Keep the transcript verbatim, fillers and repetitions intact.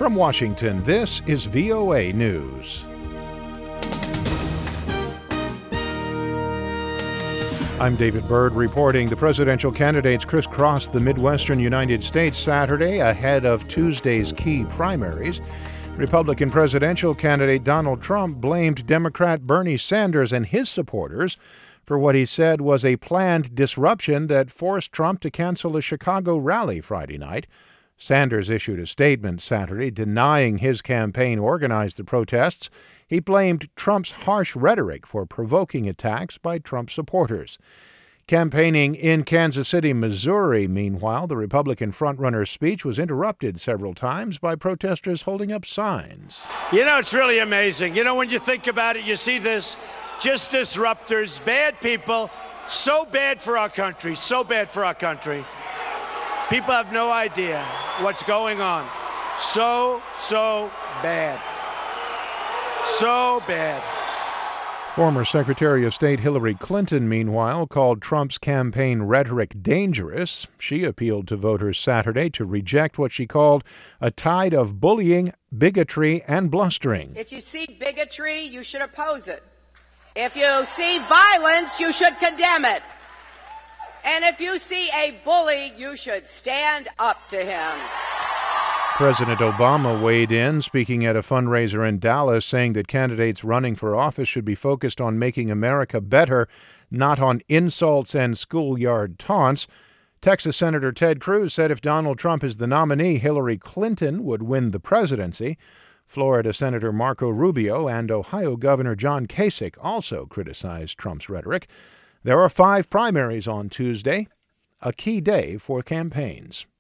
From Washington, this is V O A News. I'm David Byrd reporting. The presidential candidates crisscrossed the Midwestern United States Saturday ahead of Tuesday's key primaries. Republican presidential candidate Donald Trump blamed Democrat Bernie Sanders and his supporters for what he said was a planned disruption that forced Trump to cancel a Chicago rally Friday night. Sanders issued a statement Saturday denying his campaign organized the protests. He blamed Trump's harsh rhetoric for provoking attacks by Trump supporters. Campaigning in Kansas City, Missouri, meanwhile, the Republican frontrunner's speech was interrupted several times by protesters holding up signs. You know, it's really amazing. You know, when you think about it, you see this, just disruptors, bad people, so bad for our country, so bad for our country. People have no idea what's going on. So, so bad. So bad. Former Secretary of State Hillary Clinton, meanwhile, called Trump's campaign rhetoric dangerous. She appealed to voters Saturday to reject what she called a tide of bullying, bigotry, and blustering. If you see bigotry, you should oppose it. If you see violence, you should condemn it. And if you see a bully, you should stand up to him. President Obama weighed in, speaking at a fundraiser in Dallas, saying that candidates running for office should be focused on making America better, not on insults and schoolyard taunts. Texas Senator Ted Cruz said if Donald Trump is the nominee, Hillary Clinton would win the presidency. Florida Senator Marco Rubio and Ohio Governor John Kasich also criticized Trump's rhetoric. There are five primaries on Tuesday, a key day for campaigns.